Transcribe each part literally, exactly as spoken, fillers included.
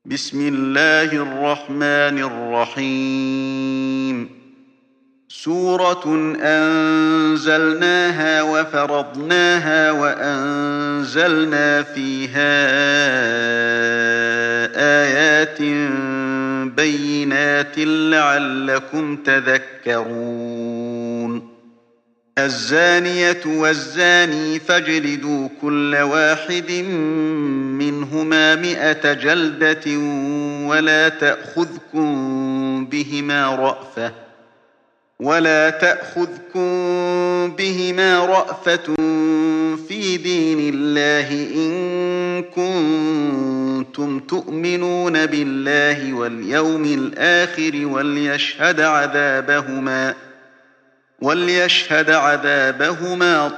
بسم الله الرحمن الرحيم سورة أنزلناها وفرضناها وأنزلنا فيها آيات بينات لعلكم تذكرون الزانية والزاني فاجلدوا كل واحد منهما مئة جلدة ولا تأخذكم بهما رأفة ولا تأخذكم بهما رأفة في دين الله إن كنتم تؤمنون بالله واليوم الآخر وليشهد عذابهما وليشهد عذابهما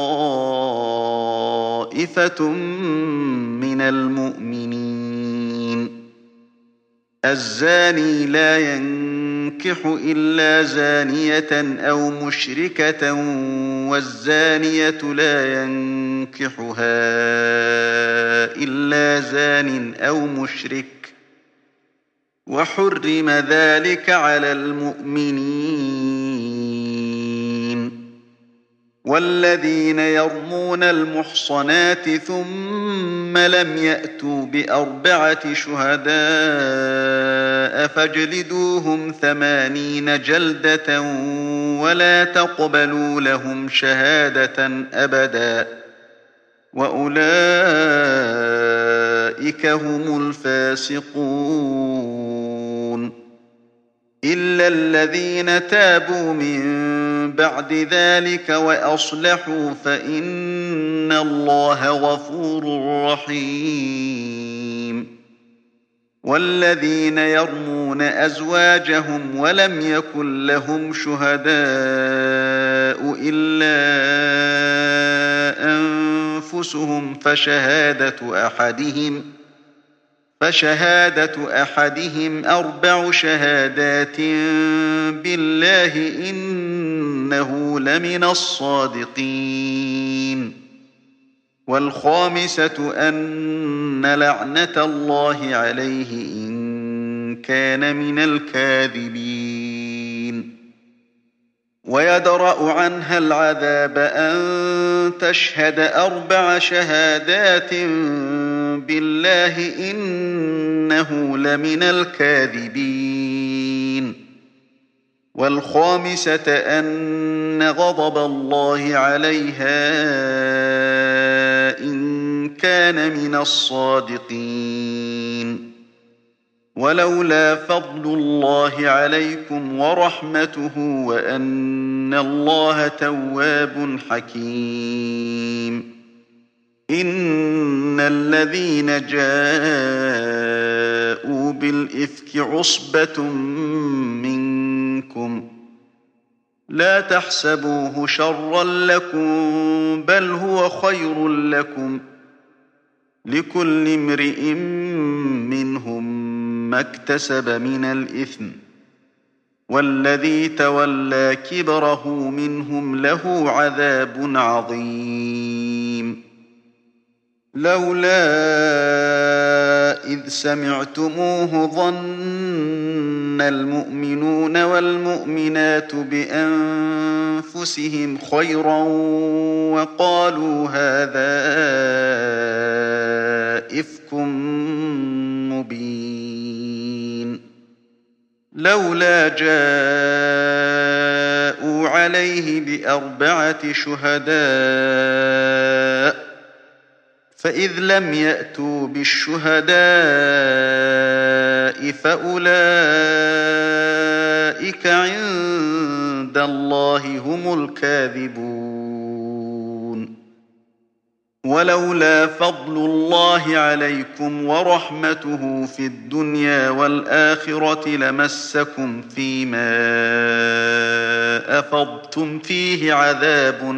طائفة من المؤمنين الزاني لا ينكح إلا زانية أو مشركة والزانية لا ينكحها إلا زان أو مشرك وحرم ذلك على المؤمنين والذين يرمون المحصنات ثم لم يأتوا بأربعة شهداء فاجلدوهم ثمانين جلدة ولا تقبلوا لهم شهادة أبدا وأولئك هم الفاسقون إلا الذين تابوا من بعد ذلك وأصلحوا فإن الله غفور رحيم والذين يرمون أزواجهم ولم يكن لهم شهداء إلا أنفسهم فشهادة أحدهم فشهادة أحدهم أربع شهادات بالله إنه لمن الصادقين والخامسة أن لعنة الله عليه إن كان من الكاذبين ويدرأ عنها العذاب أن تشهد أربع شهادات بالله إنه لمن الكاذبين والخامسة أن غضب الله عليها إن كان من الصادقين ولولا فضل الله عليكم ورحمته وأن الله تواب حكيم إن الذين جاءوا بالإفك عصبة منكم لا تحسبوه شرا لكم بل هو خير لكم لكل امرئ منهم ما اكتسب من الإثم والذي تولى كبره منهم له عذاب عظيم لولا إذ سمعتموه ظن المؤمنون والمؤمنات بأنفسهم خيرا وقالوا هذا إفك مبين لولا جاءوا عليه بأربعة شهداء فإذ لم يأتوا بالشهداء فأولئك عند الله هم الكاذبون ولولا فضل الله عليكم ورحمته في الدنيا والآخرة لمسكم فيما أفضتم فيه عذاب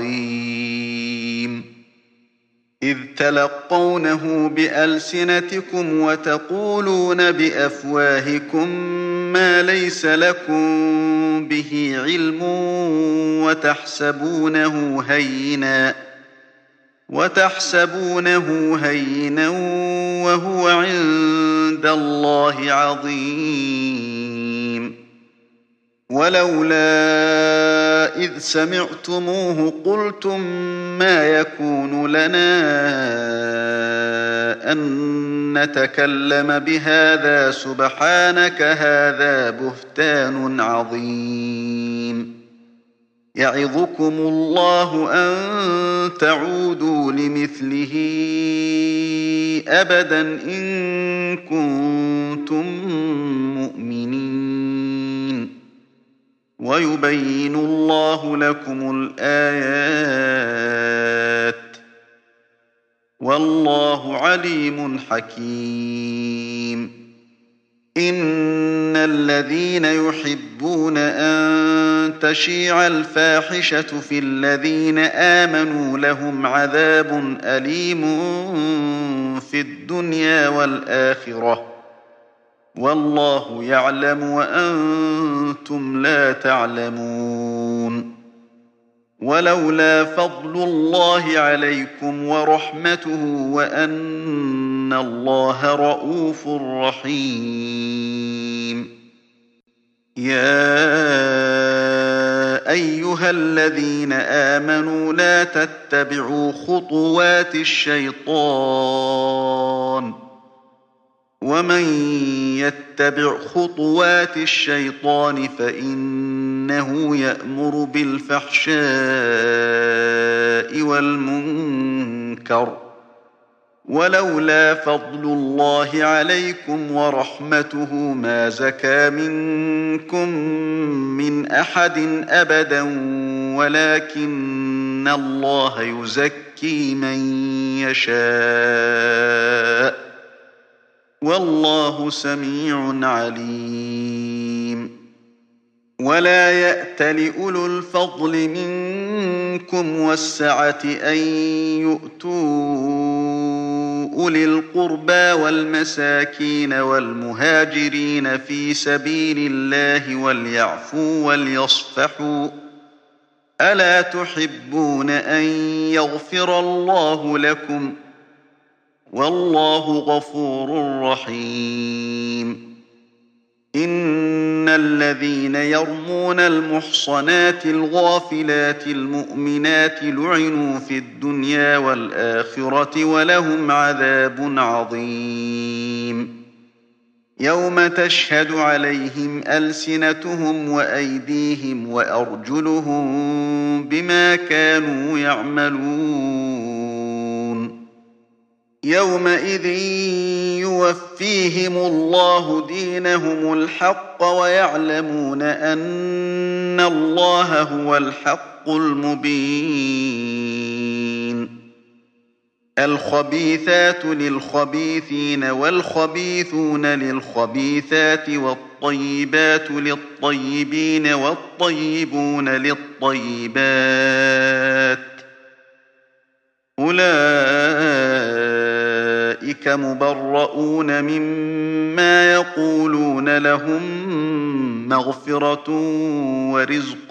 عظيم إذ تلقونه بألسنتكم وتقولون بأفواهكم ما ليس لكم به علم وتحسبونه هينا وتحسبونه هينا وهو عند عند الله عظيم. ولولا إذ سمعتموه قلتم ما يكون لنا أن نتكلم بهذا سبحانك هذا بهتان عظيم. يعظكم الله أن تعودوا لمثله أبدا إن كنتم مؤمنين. ويبين الله لكم الآيات والله عليم حكيم. إن الذين يحبون أن تشيع الفاحشة في الذين آمنوا لهم عذاب أليم في الدنيا والآخرة والله يعلم وأنتم لا تعلمون. ولولا فضل الله عليكم ورحمته وأن الله رءوف رحيم. يا أيها الذين آمنوا لا تتبعوا خطوات الشيطان ومن يتبع خطوات الشيطان فإنه يأمر بالفحشاء والمنكر ولولا فضل الله عليكم ورحمته ما زكى منكم من أحد أبدا ولكن الله يزكي من يشاء والله سميع عليم. ولا يأتل أولو الفضل منكم والسعة أن يؤتوا أولي القربى والمساكين والمهاجرين في سبيل الله وليعفوا وليصفحوا ألا تحبون أن يغفر الله لكم والله غفور رحيم. إن الذين يرمون المحصنات الغافلات المؤمنات لعنوا في الدنيا والآخرة ولهم عذاب عظيم. يوم تشهد عليهم ألسنتهم وأيديهم وأرجلهم بما كانوا يعملون. يومئذ يوفيهم الله دينهم الحق ويعلمون أن الله هو الحق المبين. الخبيثات للخبيثين والخبيثون للخبيثات والطيبات للطيبين والطيبون للطيبات أولئك مبرؤون مما يقولون لهم مغفرة ورزق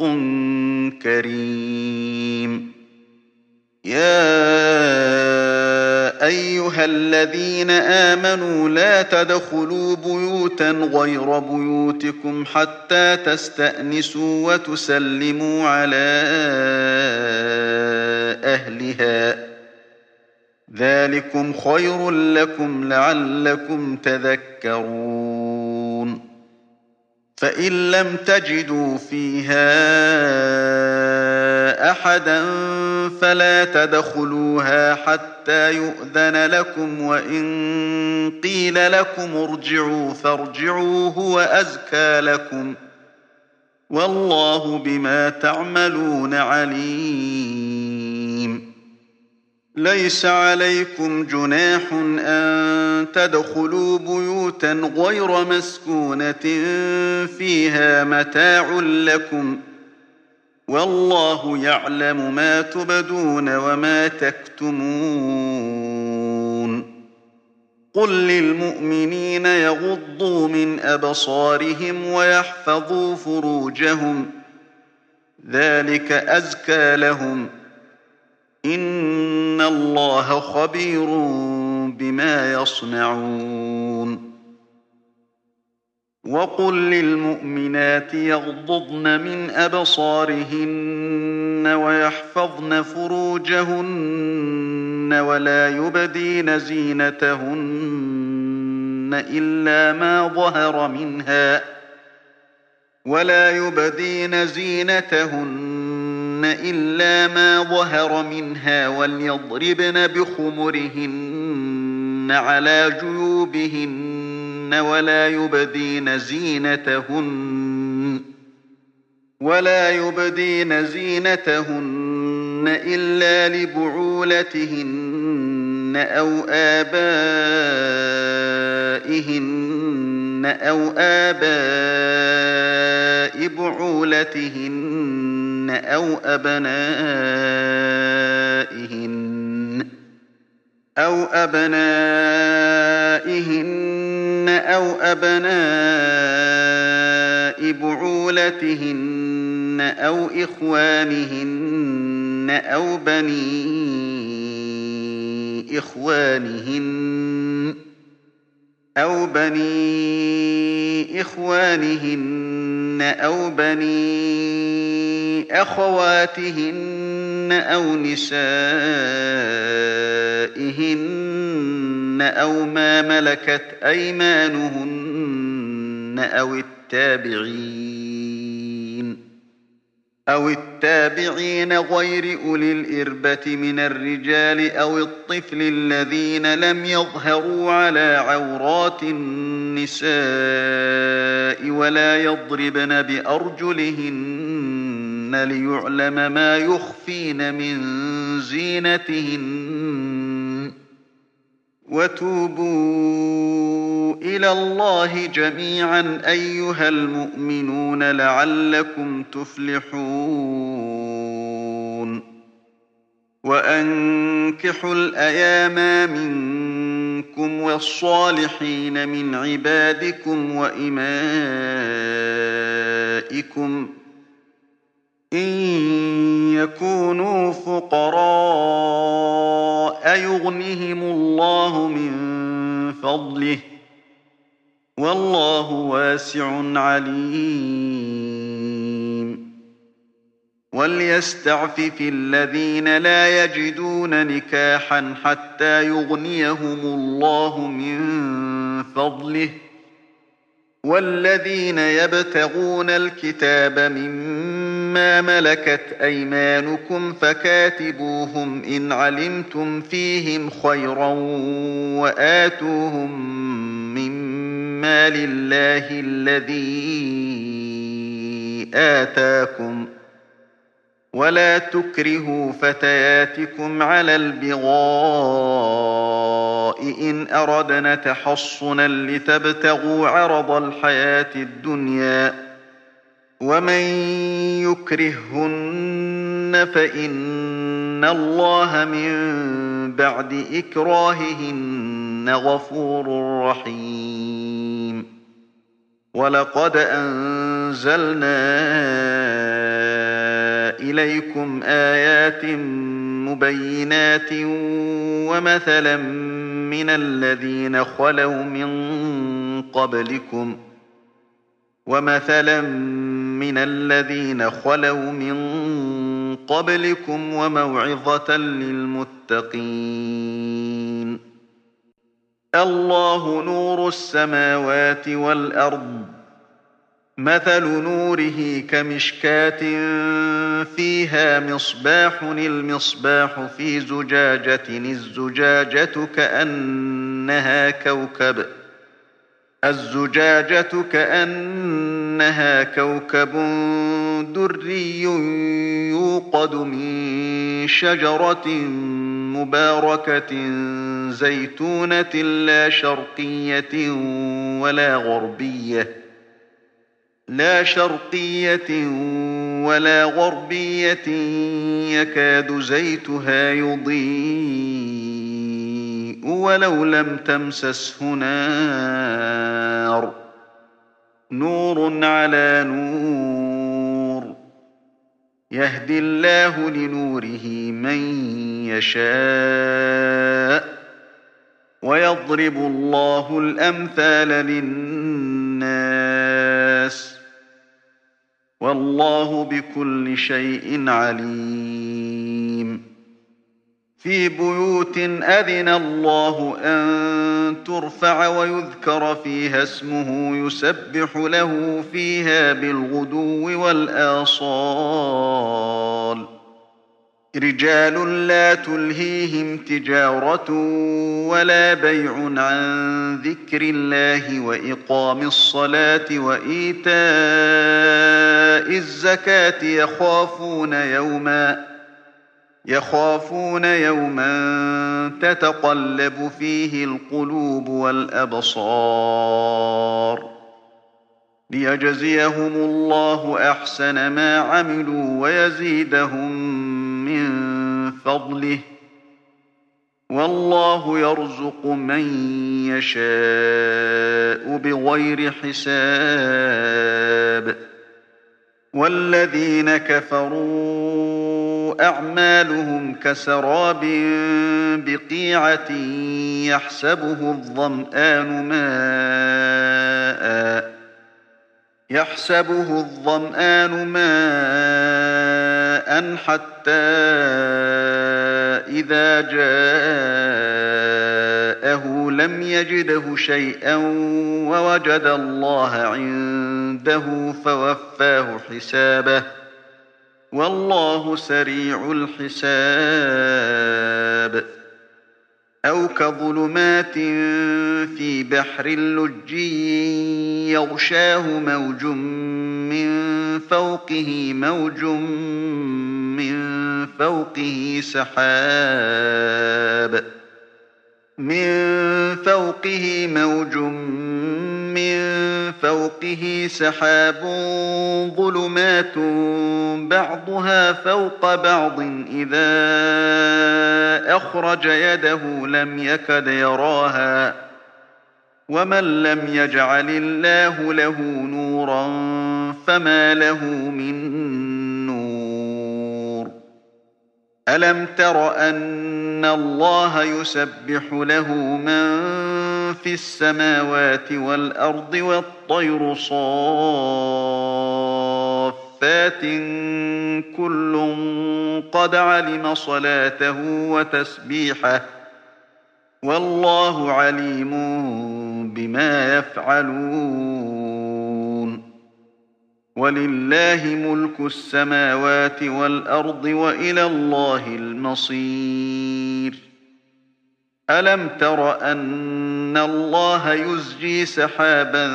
كريم. يا أيها الذين آمنوا لا تدخلوا بيوتا غير بيوتكم حتى تستأنسوا وتسلموا على أهلها ذلكم خير لكم لعلكم تذكرون. فإن لم تجدوا فيها أحدا فلا تدخلوها حتى يؤذن لكم وإن قيل لكم ارجعوا فارجعوا هو أزكى لكم والله بما تعملون عليم. ليس عليكم جناح أن تدخلوا بيوتا غير مسكونة فيها متاع لكم والله يعلم ما تبدون وما تكتمون. قل للمؤمنين يغضوا من أبصارهم ويحفظوا فروجهم ذلك أزكى لهم إن الله خبير بما يصنعون. وقل للمؤمنات يغضضن من أبصارهن ويحفظن فروجهن ولا يبدين زينتهن إلا ما ظهر منها ولا يبدين زينتهن إلا ما ظهر منها وليضربن بخمرهن على جيوبهن ولا يبدين زينتهن ولا يبدين زينتهن إلا لبعولتهن أو آبائهن أو آباء بعولتهن أو أبنائهن أو أبنائهن أو أبناء بعولتهن أو إخوانهن أو بني إخوانهن أو بني إخوانهن أو بني أخواتهن أو نسائهن أو ما ملكت أيمانهن أو التابعين أو التابعين غير أولي الإربة من الرجال أو الطفل الذين لم يظهروا على عورات النساء ولا يضربن بأرجلهن ليعلم ما يخفين من زينتهن وتوبوا إلى الله جميعا أيها المؤمنون لعلكم تفلحون وأنكحوا الأيام منكم والصالحين من عبادكم وإمائكم إن يكونوا فقراء يغنهم الله من فضله والله واسع عليم وليستعفف الذين لا يجدون نكاحا حتى يغنيهم الله من فضله والذين يبتغون الكتاب مما ملكت أيمانكم فكاتبوهم إن علمتم فيهم خيرا وآتوهم مما لله الذي آتاكم ولا تكرهوا فتياتكم على البغاء إن أردنا تحصنا لتبتغوا عرض الحياة الدنيا ومن يكرههن فإن الله من بعد إكراههن غفور رحيم ولقد أنزلنا إليكم آيات مبينات ومثلا من الذين خلوا من قبلكم ومثلا من الذين خلوا من قبلكم وموعظة للمتقين الله نور السماوات والأرض مثل نوره كمشكاة فيها مصباح المصباح في زجاجة الزجاجة كأنها كوكب الزجاجة كأنها كوكب دري يوقد من شجرة مباركة زيتونة لا شرقية ولا غربية لا شرقية ولا غربية يكاد زيتها يضيء ولو لم تمسسه نار نور على نور يهدي الله لنوره من يشاء ويضرب الله الأمثال للناس الناس والله بكل شيء عليم في بيوت أذن الله أن ترفع ويذكر فيها اسمه يسبح له فيها بالغدو والآصال رجال لا تلهيهم تجارة ولا بيع عن ذكر الله وإقام الصلاة وإيتاء الزكاة يخافون يوما يخافون يوما تتقلب فيه القلوب والأبصار ليجزيهم الله أحسن ما عملوا ويزيدهم من فضله والله يرزق من يشاء بغير حساب والذين كفروا أعمالهم كسراب بقيعة يحسبه الظمآن ماءً يحسبه الظمآن ماء حتى إذا جاءه لم يجده شيئا ووجد الله عنده فوفاه حسابه والله سريع الحساب أو كظلمات في بحر لجي يغشاه موج من فوقه موج من فوقه سحاب من فوقه موج من فوقه سحاب ظلمات بعضها فوق بعض إذا أخرج يده لم يكد يراها ومن لم يجعل الله له نورا فما له من نور ألم تر أن الله يسبح له من في السماوات والأرض والطير صافات كل قد علم صلاته وتسبيحه والله عليم بما يفعلون ولله ملك السماوات والأرض وإلى الله المصير ألم تر أن الله يزجي سحابا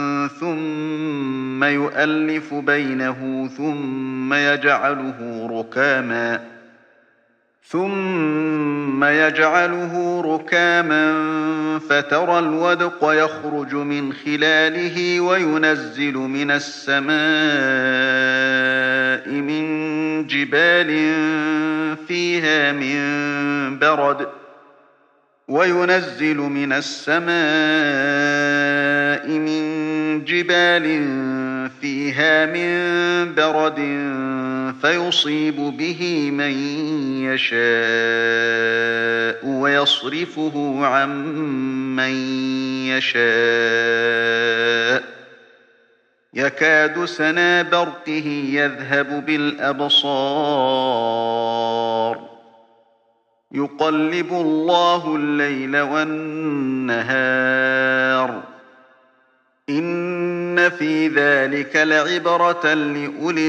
ثم يؤلف بينه ثم يجعله ركاما ثم يجعله ركاما فترى الودق يخرج من خلاله وينزل من السماء من جبال فيها من برد وينزل من السماء من جبال فيها من برد فيصيب به من يشاء ويصرفه عن من يشاء يكاد سنا برقه يذهب بالأبصار يقلب الله الليل والنهار إن في ذلك لعبرة لأولي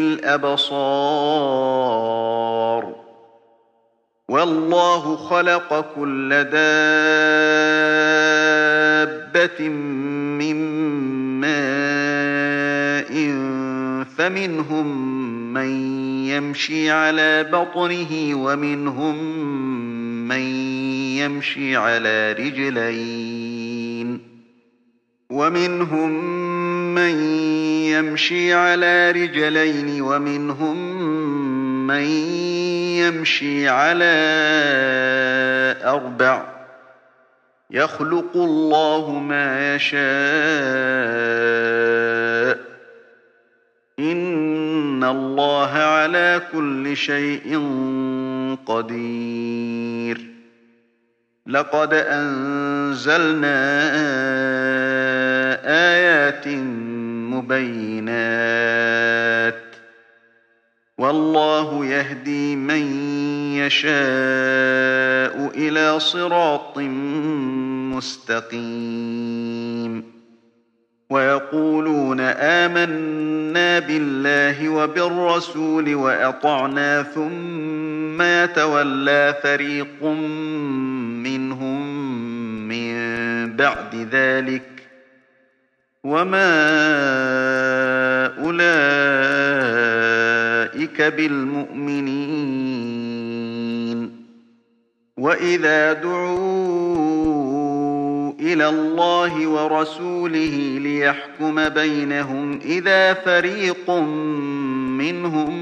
الأبصار والله خلق كل دابة من ماء فمنهم من يمشي على بطنه ومنهم من يمشي على رجلين ومنهم من يمشي على رجلين ومنهم من يمشي على أربع يخلق الله ما يشاء إن الله على كل شيء قدير لقد أنزلنا آيات آيَاتٍ مُبَيِّنَاتٍ ۚ وَاللَّهُ يَهْدِي مَن يَشَاءُ إِلَىٰ صِرَاطٍ مُّسْتَقِيمٍ وَيَقُولُونَ آمَنَّا بِاللَّهِ وَبِالرَّسُولِ وَأَطَعْنَا ثُمَّ يَتَوَلَّىٰ فَرِيقٌ مِّنْهُم مِّن بَعْدِ ذَٰلِكَ ۚ وَمَا أُولَٰئِكَ بِالْمُؤْمِنِينَ وَإِذَا دُعُوا إِلَى اللَّهِ وَرَسُولِهِ لِيَحْكُمَ بَيْنَهُمْ إِذَا فَرِيقٌ مِّنْهُم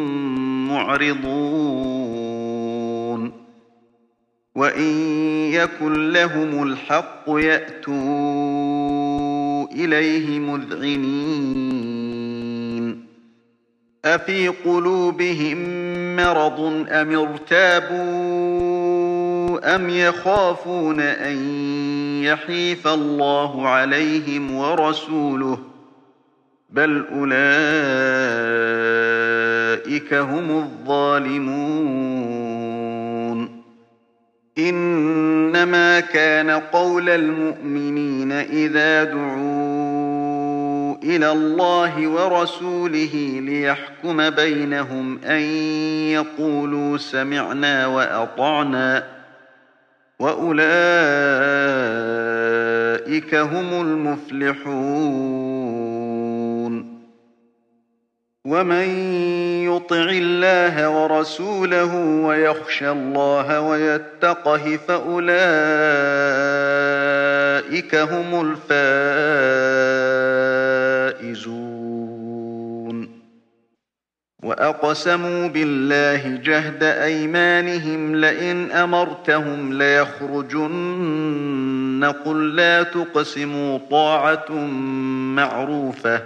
مُّعْرِضُونَ وَإِن يَكُن لَّهُمُ الْحَقُّ يَأْتُوا إِلَيْهِ مُذْعِنِينَ أَفِي قُلُوبِهِم مَّرَضٌ أَمِ ارْتَابُوا أَمْ يَخَافُونَ أَن يَحِيفَ اللَّهُ عَلَيْهِمْ وَرَسُولُهُ ۚ بَلْ أُولَٰئِكَ هُمُ الظَّالِمُونَ إِنَّمَا كَانَ قَوْلَ الْمُؤْمِنِينَ إِذَا دُعُوا إِلَى اللَّهِ وَرَسُولِهِ لِيَحْكُمَ بَيْنَهُمْ أَن يَقُولُوا سَمِعْنَا وَأَطَعْنَا ۚ وَأُولَٰئِكَ هُمُ الْمُفْلِحُونَ وَمَن يُطِعِ اللَّهَ وَرَسُولَهُ وَيَخْشَ اللَّهَ وَيَتَّقْهِ فَأُولَٰئِكَ هُمُ الْفَائِزُونَ وَأَقْسَمُوا بِاللَّهِ جَهْدَ أَيْمَانِهِمْ لَئِنْ أَمَرْتَهُمْ لَيَخْرُجُنَّ ۖ قُل لَّا تُقْسِمُوا طَاعَةٌ مَّعْرُوفَةٌ ۚ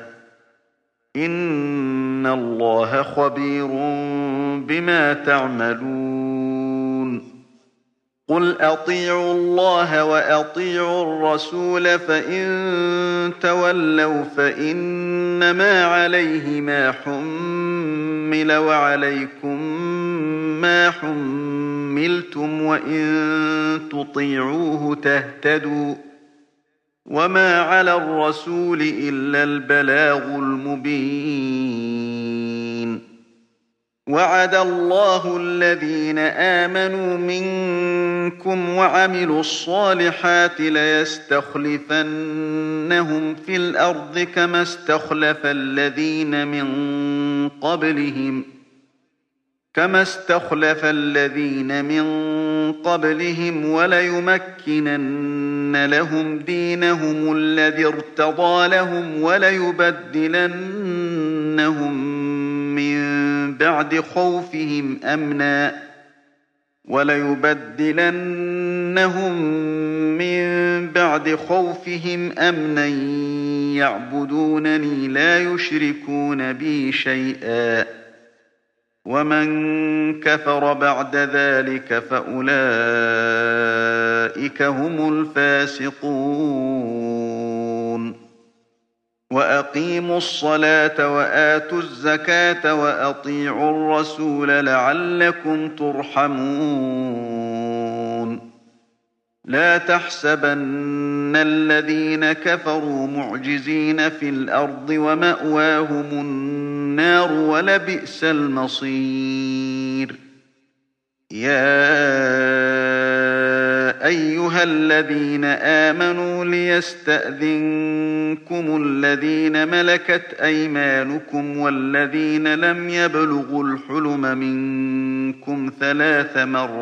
إِنَّ اللَّهَ خَبِيرٌ بِمَا تَعْمَلُونَ قُلْ أَطِيعُوا اللَّهَ وَأَطِيعُوا الرَّسُولَ ۖ فَإِن تَوَلَّوْا فَإِنَّمَا عَلَيْهِ مَا حُمِّلَ وَعَلَيْكُم مَّا حُمِّلْتُمْ ۖ وَإِن تُطِيعُوهُ تَهْتَدُوا ۚ وَمَا عَلَى الرَّسُولِ إِلَّا الْبَلَاغُ الْمُبِينُ وَعَدَ اللَّهُ الَّذِينَ آمَنُوا مِنكُمْ وَعَمِلُوا الصَّالِحَاتِ لَيَسْتَخْلِفَنَّهُمْ فِي الْأَرْضِ كَمَا اسْتَخْلَفَ الَّذِينَ مِن قَبْلِهِمْ كما استخلف الذين من قبلهم وليمكنن لهم دينهم الذي ارتضى لهم وليبدلنهم من بعد خوفهم أمنا وليبدلنهم من بعد خوفهم أمنا يعبدونني لا يشركون بي شيئا ومن كفر بعد ذلك فأولئك هم الفاسقون وأقيموا الصلاة وآتوا الزكاة وأطيعوا الرسول لعلكم ترحمون لا تحسبن الذين كفروا معجزين في الأرض ومأواهم النار ولبئس المصير يا أيها الذين آمنوا ليستأذنكم الذين ملكت أيمانكم والذين لم يبلغوا الحلم منكم ثلاث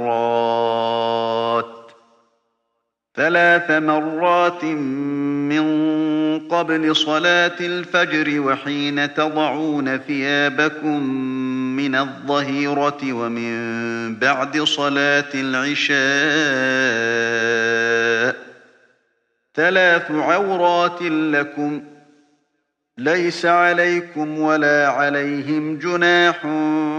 مرات ثلاث مرات من قبل صلاة الفجر وحين تضعون ثيابكم من الظهيرة ومن بعد صلاة العشاء ثلاث عورات لكم ليس عليكم ولا عليهم جناح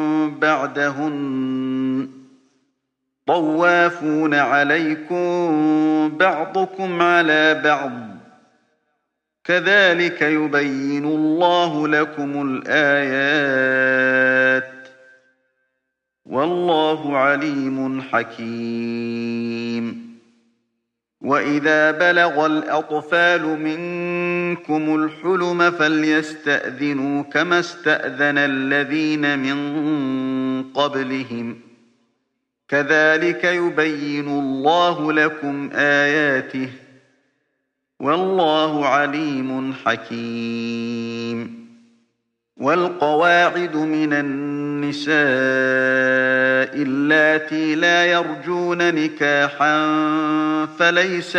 بعدهن طوافون عليكم بعضكم على بعض كذلك يبين الله لكم الآيات والله عليم حكيم وإذا بلغ الأطفال منكم الحلم فليستأذنوا كما استأذن الذين من قبلهم كذلك يبين الله لكم آياته والله عليم حكيم والقواعد من النساء اللاتي لا يرجون نكاحا فليس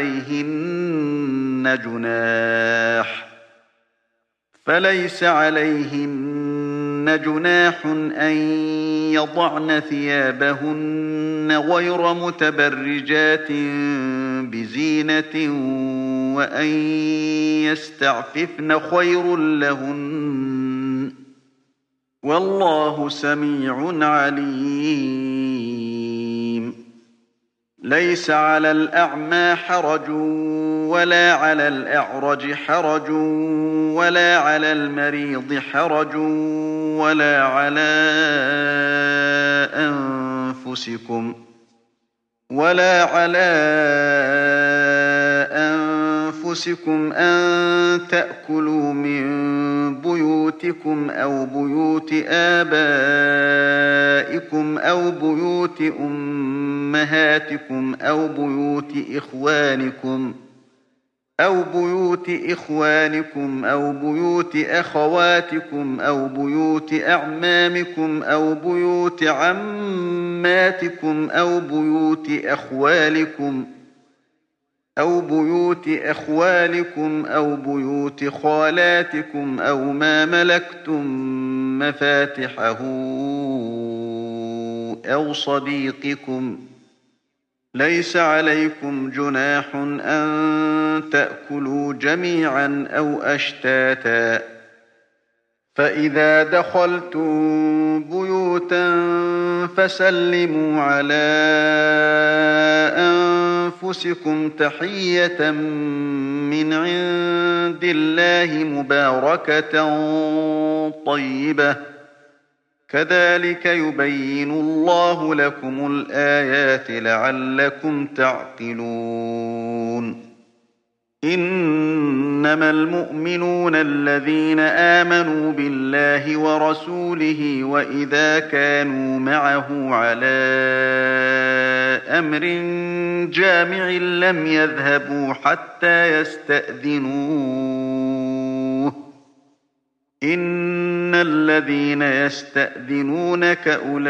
عليهن جناح فليس عليهن جناح أن يضعن ثيابهن غير متبرجات بزينة وأن يستعففن خير لهن والله سميع عليم ليس على الأعمى حرج ولا على الأعرج حرج ولا على المريض حرج ولا على أنفسكم ولا على أنفسكم أن تأكلوا من بيوتكم أو بيوت آبائكم أو بيوت أمهاتكم أو بيوت إخوانكم أو بيوت إخوانكم أو بيوت أخواتكم أو بيوت أعمامكم أو بيوت عماتكم أو بيوت أخوالكم أو بيوت أخوالكم أو بيوت خالاتكم أو ما ملكتم مفاتحه أو صديقكم ليس عليكم جناح أن تأكلوا جميعا أو أشتاتا فإذا دخلتم بيوتا فسلموا على أنفسكم تحية من عند الله مباركة طيبة كذلك يبين الله لكم الآيات لعلكم تعقلون إنما المؤمنون الذين آمنوا بالله ورسوله وإذا كانوا معه على أمر جامع لم يذهبوا حتى يستأذنوه إن الذين يستأذنونك أولئك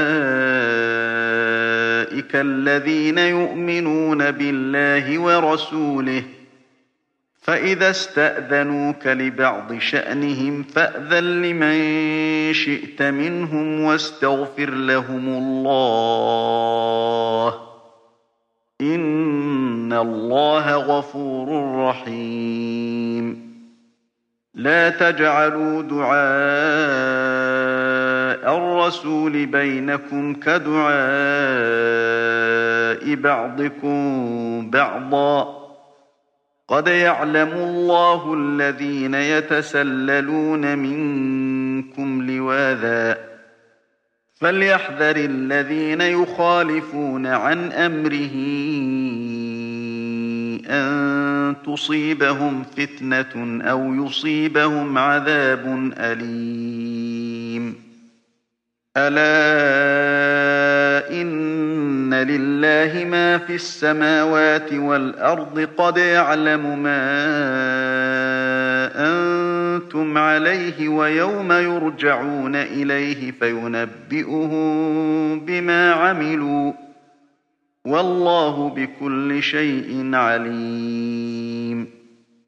الذين يؤمنون بالله ورسوله فإذا استأذنوك لبعض شأنهم فأذن لمن شئت منهم واستغفر لهم الله إن الله غفور رحيم لا تجعلوا دعاء الرسول بينكم كدعاء بعضكم بعضا قد يعلم الله الذين يتسللون منكم لواذا فليحذر الذين يخالفون عن أمره أن تصيبهم فتنة أو يصيبهم عذاب أليم ألا إن لله ما في السماوات والأرض قد يعلم ما أنتم عليه ويوم يرجعون إليه فينبئهم بما عملوا والله بكل شيء عليم